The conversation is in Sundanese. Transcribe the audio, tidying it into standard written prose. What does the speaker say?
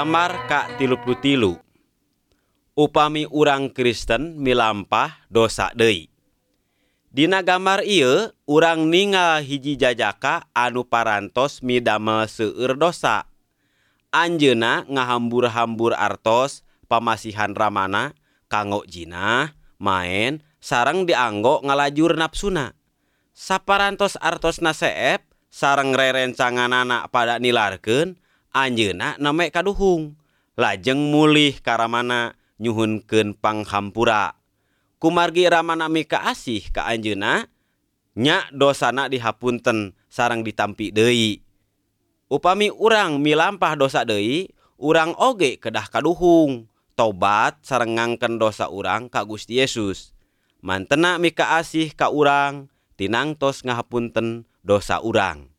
Gambar ka-33. Upami urang Kristen milampah dosa deui. Dina gambar ieu urang ningal hiji jajaka anu parantos midamel seueur dosa. Anjeunna ngahambur-hambur artos pamasihan ramana kanggo jinah, maen, sareng dianggo ngalajur napsuna. Saparantos artosna seep sareng rerencanganana pada nilarkeun, anjeunna neme kaduhung. Lajeng mulih ka ramana nyuhunkeun panghampura. Kumargi ramana mika asih ka anjeunna, nya dosana dihapunten sareng ditampi deui. Upami urang milampah dosa deui, urang oge kedah kaduhung, tobat sareng ngangken dosa urang ka Gusti Yesus. Mantena mika asih ka urang, tinangtos ngahapunten dosa urang.